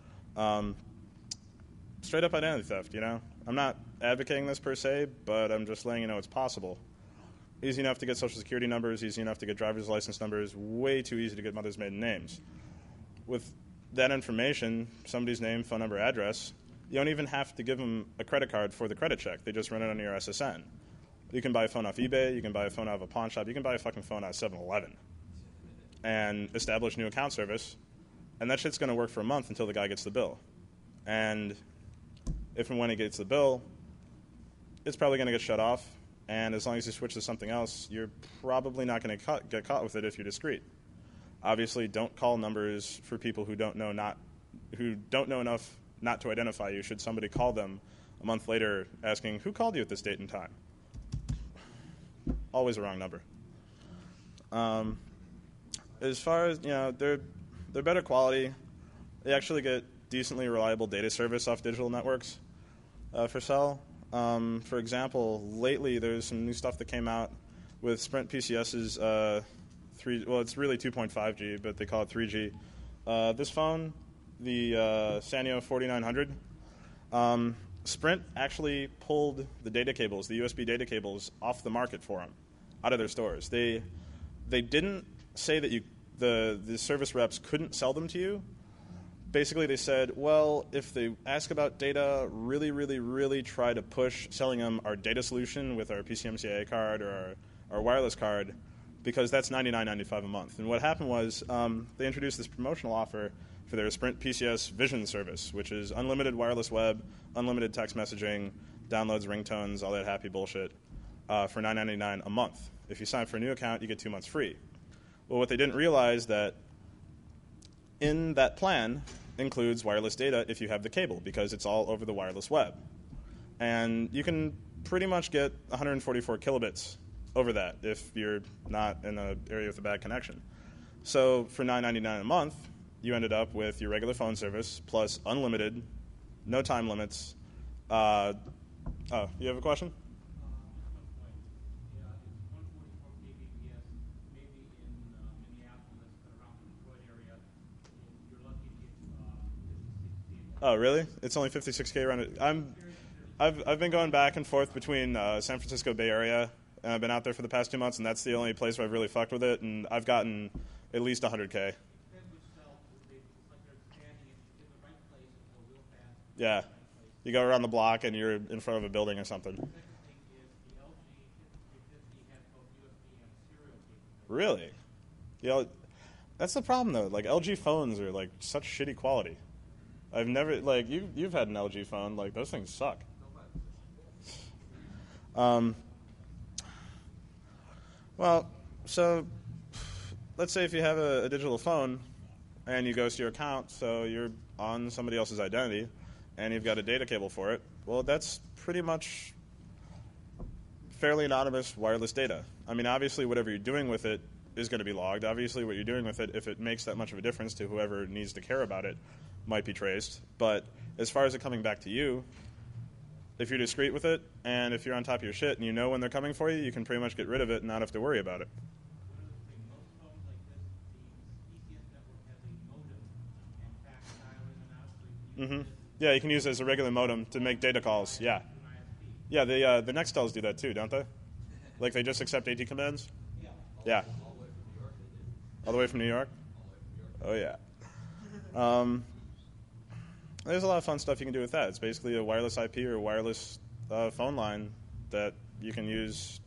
Straight up identity theft, you know? I'm not advocating this per se, but I'm just letting you know it's possible. Easy enough to get social security numbers, easy enough to get driver's license numbers, way too easy to get mother's maiden names. With that information, somebody's name, phone number, address, you don't even have to give them a credit card for the credit check. They just run it on your SSN. You can buy a phone off eBay, you can buy a phone out of a pawn shop, you can buy a fucking phone out of 7-Eleven and establish new account service, and that shit's going to work for a month until the guy gets the bill. And if and when he gets the bill, it's probably going to get shut off, and as long as you switch to something else, you're probably not going to get caught with it if you're discreet. Obviously, don't call numbers for people who don't know enough not to identify you should somebody call them a month later asking, who called you at this date and time? Always a wrong number. As far as, you know, they're better quality. They actually get decently reliable data service off digital networks for cell. For example, lately there's some new stuff that came out with Sprint PCS's it's really 2.5G, but they call it 3G. This phone, the Sanyo 4900, Sprint actually pulled the data cables, the USB data cables, off the market for them, out of their stores. They didn't say that the service reps couldn't sell them to you. Basically, they said, well, if they ask about data, really, really, really try to push selling them our data solution with our PCMCIA card or our wireless card, because that's $99.95 a month. And what happened was they introduced this promotional offer for their Sprint PCS Vision service, which is unlimited wireless web, unlimited text messaging, downloads, ringtones, all that happy bullshit, for $9.99 a month. If you sign up for a new account, you get 2 months free. Well, what they didn't realize that in that plan includes wireless data if you have the cable, because it's all over the wireless web. And you can pretty much get 144 kilobits over that if you're not in an area with a bad connection. So for $9.99 a month, you ended up with your regular phone service plus unlimited, no time limits. You have a question? Oh, really? It's only 56K around it. I've been going back and forth between San Francisco Bay Area, and I've been out there for the past 2 months, and that's the only place where I've really fucked with it, and I've gotten at least 100K. Yeah. You go around the block, and you're in front of a building or something. Really? You know, that's the problem, though. Like, LG phones are, like, such shitty quality. I've never, like, you've had an LG phone. Like, those things suck. Well, so let's say if you have a digital phone and you go to your account, so you're on somebody else's identity, and you've got a data cable for it, well, that's pretty much fairly anonymous wireless data. I mean, obviously, whatever you're doing with it is going to be logged. Obviously, what you're doing with it, if it makes that much of a difference to whoever needs to care about it, might be traced. But as far as it coming back to you, if you're discreet with it, and if you're on top of your shit and you know when they're coming for you, you can pretty much get rid of it and not have to worry about it. Mm-hmm. Yeah, you can use it as a regular modem to make data calls. Yeah. Yeah, the Nextels do that too, don't they? Like, they just accept AT commands? Yeah. All the way from New York? Oh, yeah. There's a lot of fun stuff you can do with that. It's basically a wireless IP or a wireless phone line that you can use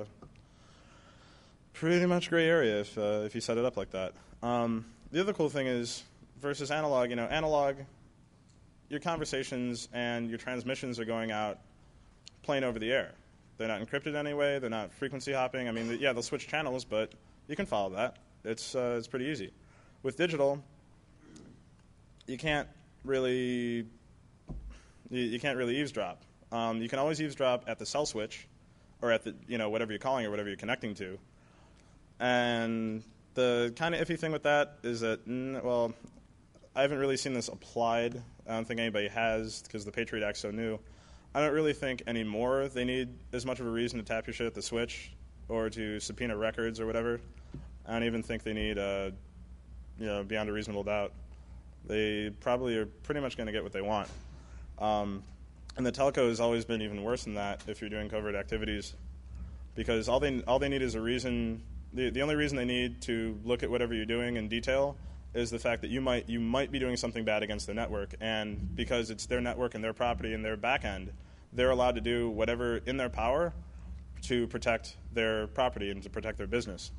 pretty much gray area if you set it up like that. The other cool thing is, versus analog, analog, your conversations and your transmissions are going out plain over the air. They're not encrypted anyway. They're not frequency hopping. I mean, yeah, they'll switch channels, but you can follow that. It's pretty easy. With digital, you can't really eavesdrop. You can always eavesdrop at the cell switch, or at the whatever you're calling or whatever you're connecting to. And the kind of iffy thing with that is that I haven't really seen this applied. I don't think anybody has because the Patriot Act's so new. I don't really think anymore they need as much of a reason to tap your shit at the switch or to subpoena records or whatever. I don't even think they need, beyond a reasonable doubt. They probably are pretty much going to get what they want. And the telco has always been even worse than that if you're doing covert activities, because all they need is a reason. The only reason they need to look at whatever you're doing in detail is the fact that you might be doing something bad against their network, and because it's their network and their property and their back end, they're allowed to do whatever in their power to protect their property and to protect their business.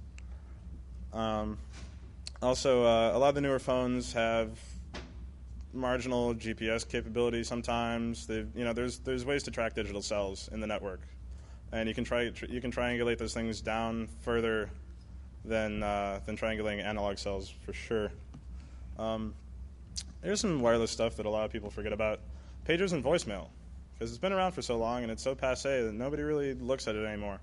Also, a lot of the newer phones have marginal GPS capability sometimes. There's ways to track digital cells in the network, and you can triangulate those things down further than triangulating analog cells for sure. There's some wireless stuff that a lot of people forget about. Pagers and voicemail, because it's been around for so long and it's so passé that nobody really looks at it anymore.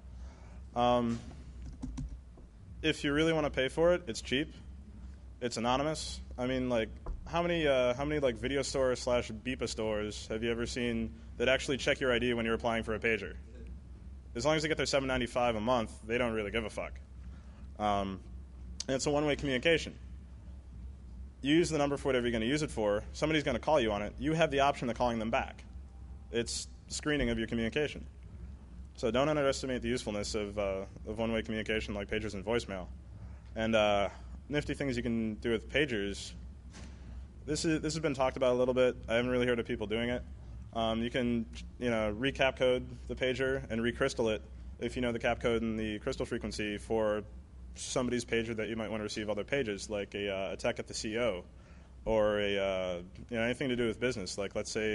If you really want to pay for it, it's cheap. It's anonymous. I mean, like, how many like video stores / Beepa stores have you ever seen that actually check your ID when you're applying for a pager? As long as they get their $7.95 a month, they don't really give a fuck. And it's a one-way communication. You use the number for whatever you're going to use it for. Somebody's going to call you on it. You have the option of calling them back. It's screening of your communication. So don't underestimate the usefulness of one-way communication like pagers and voicemail. And nifty things you can do with pagers. This has been talked about a little bit. I haven't really heard of people doing it. You can recap code the pager and recrystal it if you know the cap code and the crystal frequency for somebody's pager that you might want to receive other pages, like a tech at the CEO, or anything to do with business. Like let's say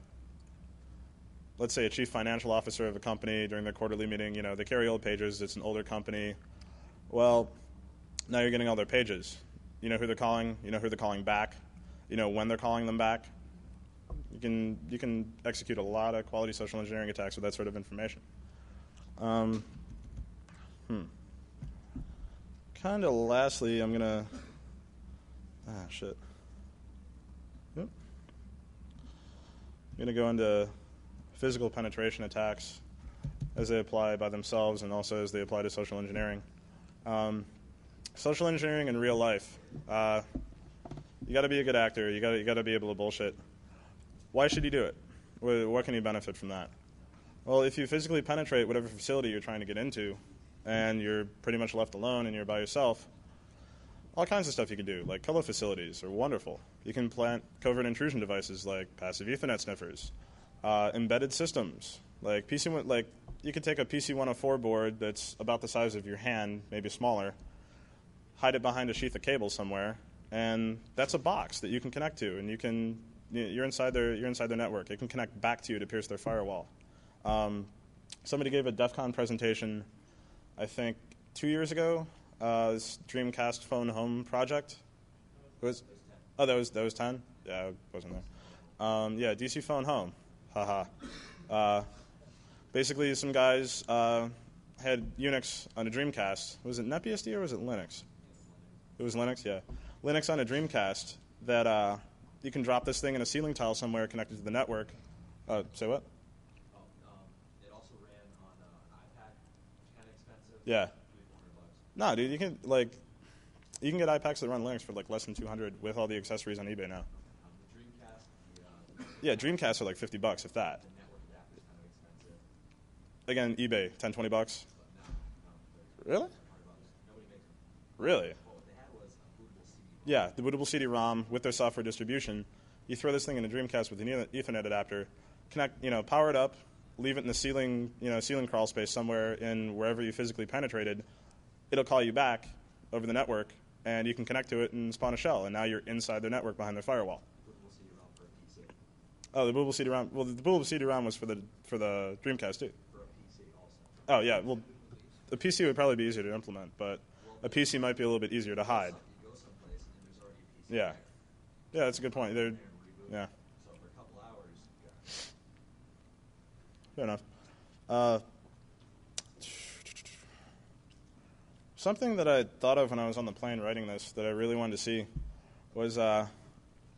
a chief financial officer of a company during their quarterly meeting. They carry old pagers. It's an older company. Well, now you're getting all their pages. You know who they're calling. You know who they're calling back. You know when they're calling them back. You can execute a lot of quality social engineering attacks with that sort of information. Kind of lastly, I'm gonna shit. Yep. I'm gonna go into physical penetration attacks as they apply by themselves and also as they apply to social engineering. Social engineering in real life. You got to be a good actor. You got to be able to bullshit. Why should you do it? What can you benefit from that? Well, if you physically penetrate whatever facility you're trying to get into, and you're pretty much left alone and you're by yourself, all kinds of stuff you can do, like color facilities are wonderful. You can plant covert intrusion devices like passive Ethernet sniffers, embedded systems, like you could take a PC-104 board that's about the size of your hand, maybe smaller, hide it behind a sheath of cable somewhere, and that's a box that you can connect to, and you're inside their network. It can connect back to you to pierce their firewall. Somebody gave a DEF CON presentation, I think 2 years ago, this Dreamcast Phone Home project. That was 10? Yeah, I wasn't there. DC Phone Home. Haha. Basically, some guys had Unix on a Dreamcast. Was it NetBSD or was it Linux? It was Linux, yeah. Linux on a Dreamcast that you can drop this thing in a ceiling tile somewhere connected to the network. Say what?
It also ran on an iPad, which is kind of expensive.
Yeah.
$300.
No, dude, you can get iPads that run Linux for like less than $200 with all the accessories on eBay now.
The Dreamcast,
Yeah, Dreamcasts are like $50 if that.
the network adapter is kind of expensive.
Again, eBay, $10, $20.
But now,
Really?
$100. Nobody makes them.
Really?
Well, what they had was a bootable CD.
Yeah, the bootable CD-ROM with their software distribution. You throw this thing in a Dreamcast with an Ethernet adapter, power it up, leave it in the ceiling crawl space somewhere in wherever you physically penetrated. It'll call you back over the network, and you can connect to it and spawn a shell, and now you're inside their network behind their firewall.
Bootable CD-ROM for a PC.
Oh, the bootable CD-ROM. Well, the bootable CD-ROM was for the Dreamcast too.
For a PC also.
Oh yeah, well, the PC would probably be easier to implement, but a PC might be a little bit easier to hide.
You go someplace and there's already a PC.
Yeah, yeah, that's a good point.
And reboot.
Yeah,
So for a couple hours,
fair enough. Something that I thought of when I was on the plane writing this that I really wanted to see was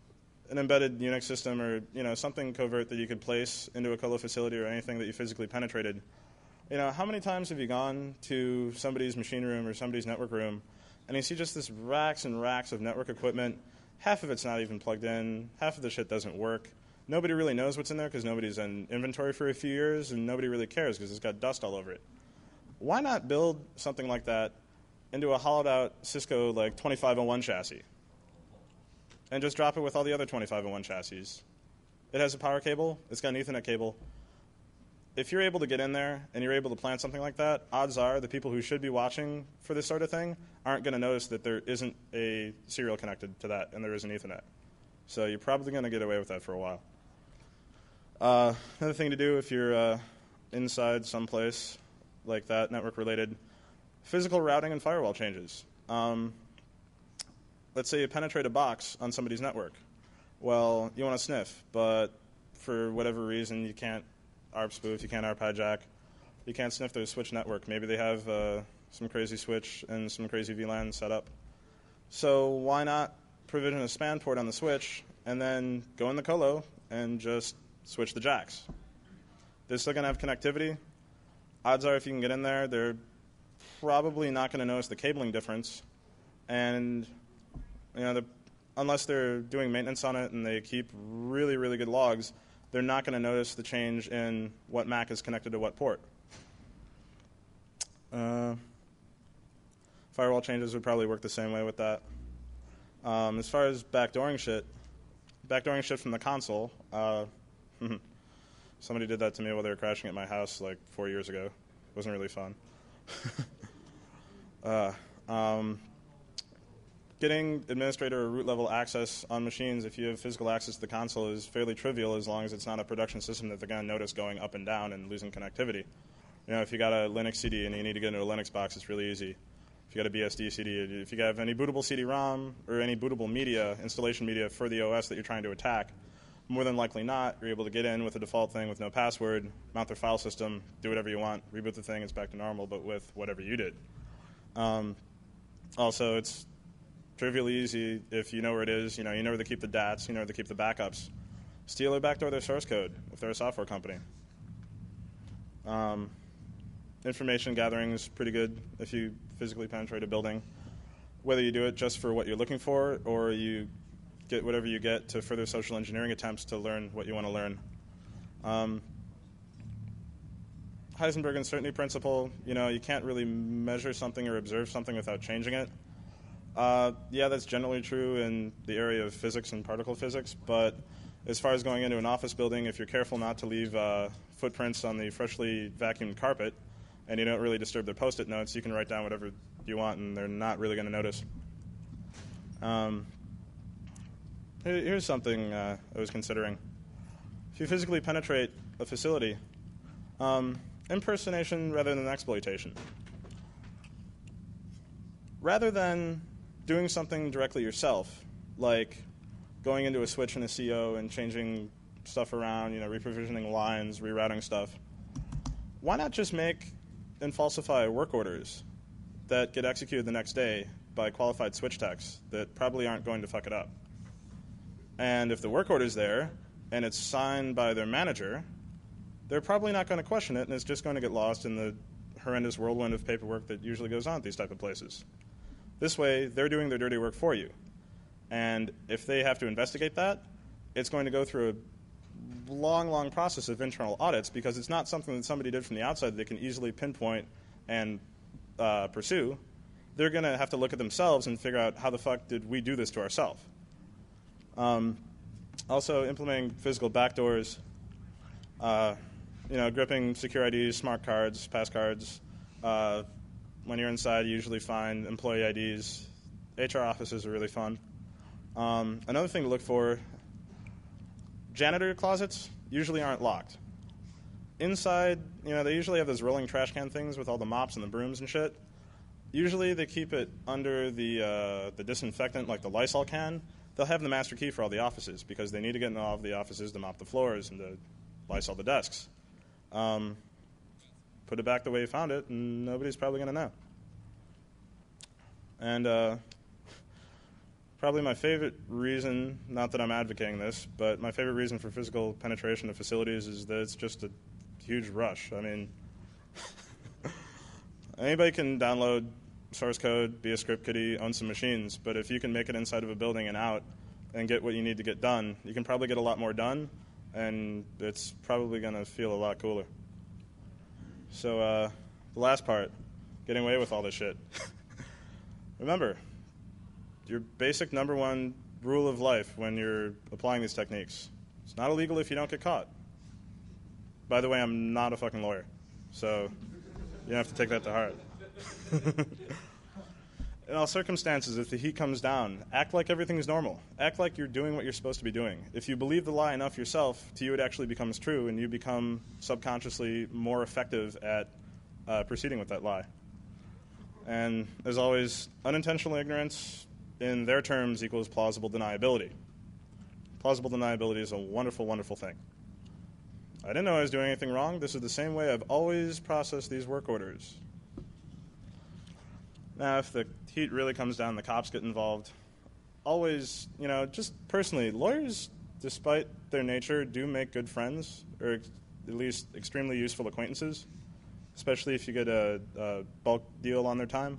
an embedded Unix system or something covert that you could place into a colo facility or anything that you physically penetrated, how many times have you gone to somebody's machine room or somebody's network room and you see just this racks and racks of network equipment? Half of it's not even plugged in. Half of the shit doesn't work. Nobody really knows what's in there because nobody's in inventory for a few years, and nobody really cares because it's got dust all over it. Why not build something like that into a hollowed-out Cisco 2501 chassis and just drop it with all the other 2501 chassis? It has a power cable. It's got an Ethernet cable. If you're able to get in there and you're able to plant something like that, odds are the people who should be watching for this sort of thing aren't going to notice that there isn't a serial connected to that and there is an Ethernet. So you're probably going to get away with that for a while. Another thing to do if you're inside someplace like that, network-related, physical routing and firewall changes. Let's say you penetrate a box on somebody's network. Well, you want to sniff, but for whatever reason you can't ARP spoof, you can't ARP hijack, you can't sniff their switch network. Maybe they have some crazy switch and some crazy VLAN set up. So why not provision a span port on the switch and then go in the colo and just switch the jacks? They're still going to have connectivity. Odds are if you can get in there, they're probably not going to notice the cabling difference. And unless they're doing maintenance on it and they keep really, really good logs, they're not going to notice the change in what MAC is connected to what port. Firewall changes would probably work the same way with that. As far as backdooring shit from the console, somebody did that to me while they were crashing at my house 4 years ago. It wasn't really fun. Getting administrator or root level access on machines, if you have physical access to the console, is fairly trivial as long as it's not a production system that they're going to notice going up and down and losing connectivity. If you got a Linux CD and you need to get into a Linux box, it's really easy. If you got a BSD CD, if you have any bootable CD-ROM or any bootable media, installation media for the OS that you're trying to attack, more than likely not, you're able to get in with a default thing with no password, mount their file system, do whatever you want, reboot the thing, it's back to normal, but with whatever you did. Also, it's trivially easy if you know where it is, you know where to keep the DATs, you know where to keep the backups. Steal or backdoor their source code if they're a software company. Information gathering is pretty good if you physically penetrate a building. Whether you do it just for what you're looking for or you get whatever you get to further social engineering attempts to learn what you want to learn. Heisenberg uncertainty principle, you can't really measure something or observe something without changing it. Yeah, that's generally true in the area of physics and particle physics, but as far as going into an office building, if you're careful not to leave footprints on the freshly vacuumed carpet and you don't really disturb their Post-it notes, you can write down whatever you want and they're not really going to notice. Here's something I was considering. If you physically penetrate a facility, impersonation rather than exploitation. Rather than doing something directly yourself, like going into a switch in a CO and changing stuff around, reprovisioning lines, rerouting stuff, why not just make and falsify work orders that get executed the next day by qualified switch techs that probably aren't going to fuck it up? And if the work order's there and it's signed by their manager, they're probably not going to question it, and it's just going to get lost in the horrendous whirlwind of paperwork that usually goes on at these type of places. This way, they're doing their dirty work for you. And if they have to investigate that, it's going to go through a long, long process of internal audits because it's not something that somebody did from the outside that they can easily pinpoint and pursue. They're going to have to look at themselves and figure out how the fuck did we do this to ourselves. Also, implementing physical backdoors, gripping secure IDs, smart cards, pass cards. When you're inside, you usually find employee IDs. HR offices are really fun. Another thing to look for, janitor closets usually aren't locked. Inside, they usually have those rolling trash can things with all the mops and the brooms and shit. Usually they keep it under the disinfectant, like the Lysol can. They'll have the master key for all the offices because they need to get into all of the offices to mop the floors and to Lysol the desks. Put it back the way you found it, and nobody's probably going to know. And Probably my favorite reason, not that I'm advocating this, but my favorite reason for physical penetration of facilities is that it's just a huge rush. I mean, anybody can download source code, be a script kiddie, own some machines, but if you can make it inside of a building and out and get what you need to get done, you can probably get a lot more done, and it's probably going to feel a lot cooler. So the last part, getting away with all this shit. Remember, your basic number one rule of life when you're applying these techniques, it's not illegal if you don't get caught. By the way, I'm not a fucking lawyer, so you have to take that to heart. In all circumstances, if the heat comes down, act like everything's normal. Act like you're doing what you're supposed to be doing. If you believe the lie enough yourself, to you it actually becomes true, and you become subconsciously more effective at proceeding with that lie. And as always, unintentional ignorance, in their terms, equals plausible deniability. Plausible deniability is a wonderful, wonderful thing. I didn't know I was doing anything wrong. This is the same way I've always processed these work orders. Now, if the heat really comes down, the cops get involved. Always, just personally, lawyers, despite their nature, do make good friends, or at least extremely useful acquaintances, especially if you get a bulk deal on their time.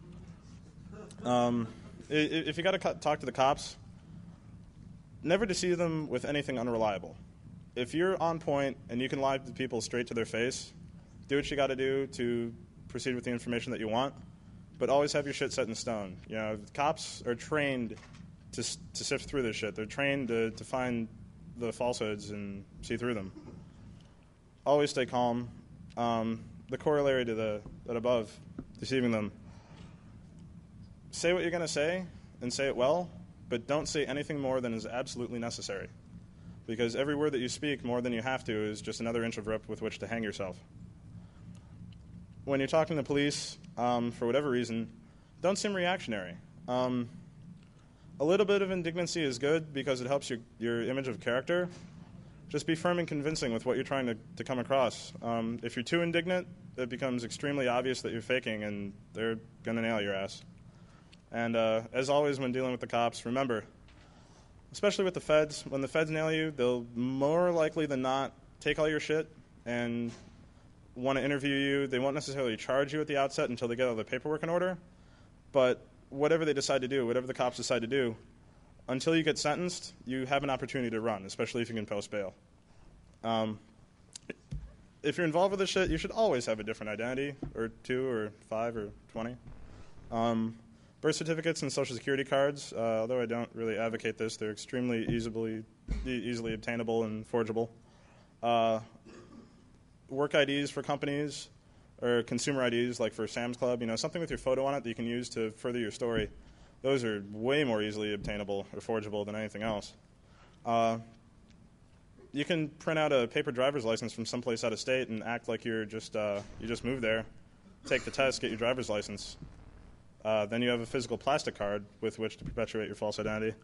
If you got to talk to the cops, never deceive them with anything unreliable. If you're on point and you can lie to people straight to their face, do what you got to do to proceed with the information that you want. But always have your shit set in stone. Cops are trained to sift through this shit. They're trained to find the falsehoods and see through them. Always stay calm. The corollary to that above, deceiving them. Say what you're going to say, and say it well, but don't say anything more than is absolutely necessary. Because every word that you speak more than you have to is just another inch of rope with which to hang yourself. When you're talking to police, for whatever reason, don't seem reactionary. A little bit of indignancy is good because it helps your image of character. Just be firm and convincing with what you're trying to come across. If you're too indignant, it becomes extremely obvious that you're faking, and they're going to nail your ass. And as always when dealing with the cops, remember, especially with the feds, when the feds nail you, they'll more likely than not take all your shit and want to interview you. They won't necessarily charge you at the outset until they get all the paperwork in order. But whatever they decide to do, whatever the cops decide to do, until you get sentenced, you have an opportunity to run, especially if you can post bail. If you're involved with this shit, you should always have a different identity, or 2 or 5 or 20. Birth certificates and social security cards, although I don't really advocate this, they're extremely easily obtainable and forgeable. Work IDs for companies, or consumer IDs like for Sam's Club, something with your photo on it that you can use to further your story. Those are way more easily obtainable or forgeable than anything else. You can print out a paper driver's license from someplace out of state and act like you just moved there, take the test, get your driver's license. Then you have a physical plastic card with which to perpetuate your false identity.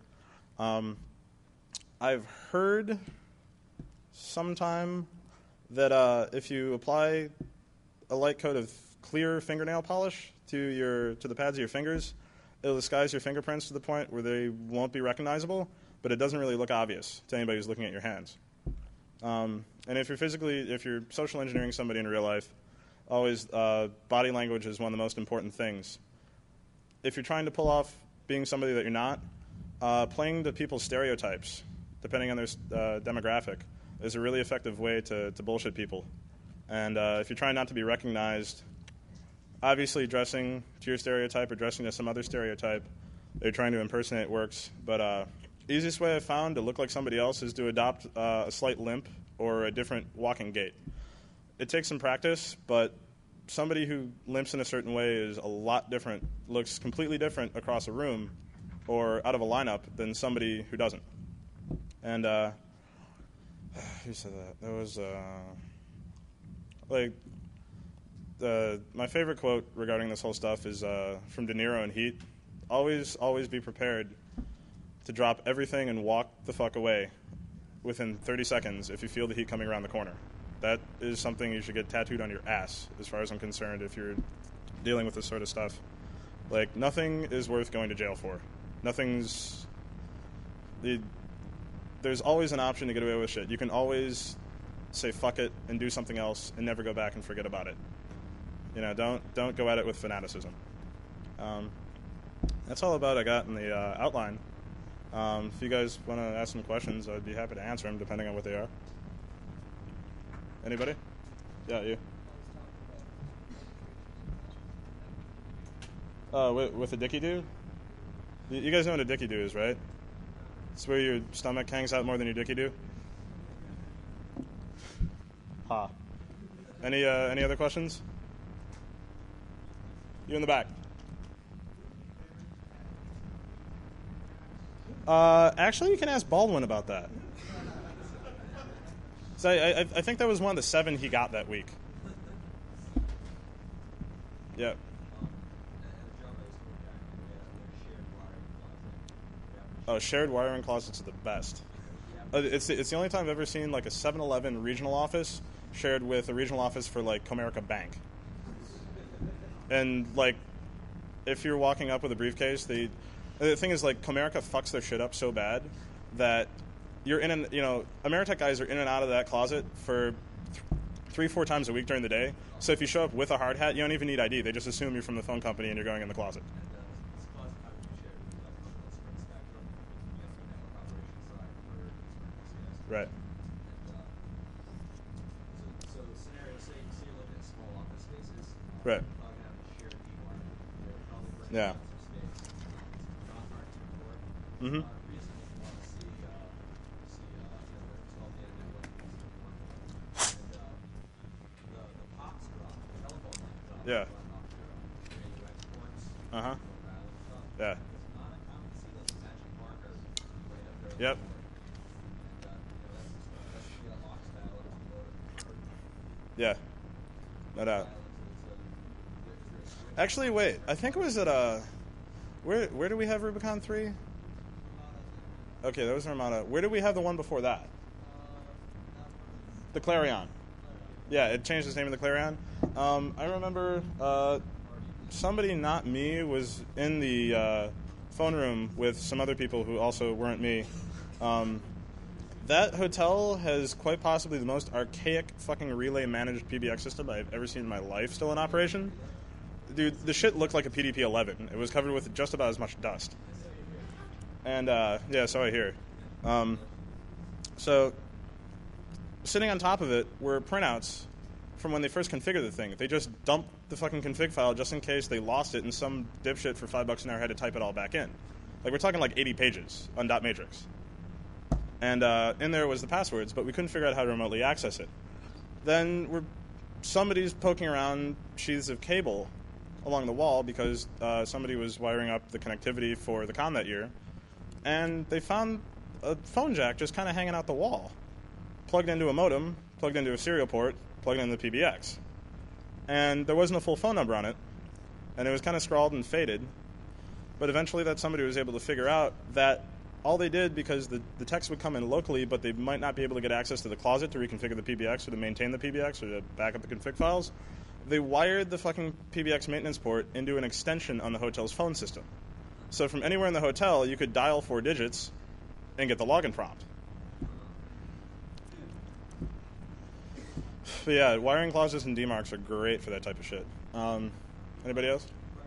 I've heard sometime that if you apply a light coat of clear fingernail polish to the pads of your fingers, it'll disguise your fingerprints to the point where they won't be recognizable, but it doesn't really look obvious to anybody who's looking at your hands. And if you're social engineering somebody in real life, always body language is one of the most important things. If you're trying to pull off being somebody that you're not, playing to people's stereotypes, depending on their demographic, is a really effective way to bullshit people. And if you're trying not to be recognized, obviously dressing to your stereotype or dressing to some other stereotype that you're trying to impersonate works. But easiest way I've found to look like somebody else is to adopt a slight limp or a different walking gait. It takes some practice, but somebody who limps in a certain way is a lot different, looks completely different across a room or out of a lineup than somebody who doesn't. And who said that? That was my favorite quote regarding this whole stuff is from De Niro in Heat. Always be prepared to drop everything and walk the fuck away within 30 seconds if you feel the heat coming around the corner. That is something you should get tattooed on your ass, as far as I'm concerned, if you're dealing with this sort of stuff. Nothing is worth going to jail for. Nothing's... There's always an option to get away with shit. You can always say fuck it and do something else and never go back and forget about it. You know, don't go at it with fanaticism. That's all about I got in the outline. If you guys want to ask some questions, I'd be happy to answer them, depending on what they are. Anybody? Yeah, you. With a dicky do? You guys know what a dicky do is, right? It's where your stomach hangs out more than your dicky do. Ha. Any other questions? You in the back. Actually, you can ask Baldwin about that. So I think that was one of the 7 he got that week. Yeah. Oh, shared wiring closets are the best. It's the only time I've ever seen like a 7-Eleven regional office shared with a regional office for like Comerica Bank. And like, if you're walking up with a briefcase, the thing is like Comerica fucks their shit up so bad that you're in and Ameritech guys are in and out of that closet for 3-4 times a week during the day. So if you show up with a hard hat, you don't even need ID. They just assume you're from the phone company and you're going in the closet. Right.
So the scenario, say you're looking at small office spaces.
Right.
You're probably going to have a shared keyboard. They're probably bringing
Yeah.
lots of space. Non-hard keyboard.
Mm-hmm.
Reason you want to see what's called data networking. And the POPs drop, the telephone line drop.
Yeah.
Off your AUX ports.
Uh-huh.
Routing stuff.
Yeah.
It's not uncommon to see those magic markers right up there.
Yep. Yeah, no doubt. Actually, wait. I think it was at where do we have Rubicon 3? Okay, that was Armada. Where did we have the one before that? The Clarion. Yeah, it changed its name to the Clarion. I remember somebody, not me, was in the phone room with some other people who also weren't me. That hotel has quite possibly the most archaic fucking relay-managed PBX system I've ever seen in my life still in operation. Dude, the shit looked like a PDP-11. It was covered with just about as much dust. And, yeah, so I hear. So, sitting on top of it were printouts from when they first configured the thing. They just dumped the fucking config file just in case they lost it and some dipshit for $5 an hour had to type it all back in. Like, we're talking like 80 pages on .matrix. And in there was the passwords, but we couldn't figure out how to remotely access it. Then somebody's poking around sheaths of cable along the wall because somebody was wiring up the connectivity for the con that year, and they found a phone jack just kind of hanging out the wall, plugged into a modem, plugged into a serial port, plugged into the PBX. And there wasn't a full phone number on it, and it was kind of scrawled and faded, but eventually that somebody was able to figure out that all they did, because the text would come in locally, but they might not be able to get access to the closet to reconfigure the PBX or to maintain the PBX or to back up the config files, they wired the fucking PBX maintenance port into an extension on the hotel's phone system. So from anywhere in the hotel, you could dial 4 digits and get the login prompt. But yeah, wiring closets and DMARCs are great for that type of shit. Anybody else?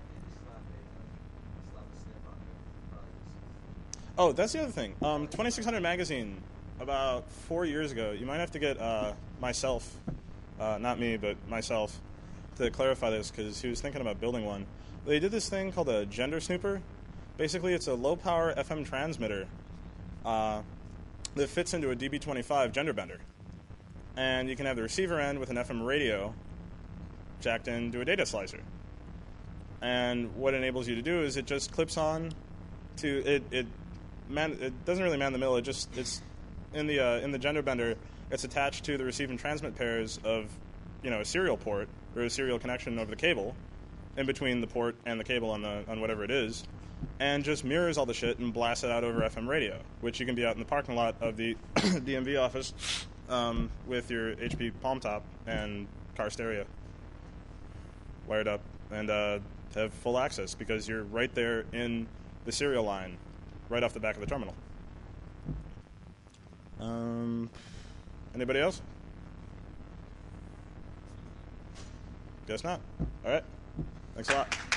Oh, that's the other thing. 2600 Magazine, about 4 years ago, you might have to get myself, not me, but myself, to clarify this, because he was thinking about building one. They did this thing called a gender snooper. Basically, it's a low-power FM transmitter that fits into a DB25 gender bender. And you can have the receiver end with an FM radio jacked into a data slicer. And what it enables you to do is it just clips on to it doesn't really man the middle. It's in the gender bender. It's attached to the receive and transmit pairs of a serial port or a serial connection over the cable, in between the port and the cable on whatever it is, and just mirrors all the shit and blasts it out over FM radio, which you can be out in the parking lot of the DMV office with your HP Palm Top and car stereo wired up and have full access because you're right there in the serial line right off the back of the terminal. Anybody else? Guess not. All right. Thanks a lot.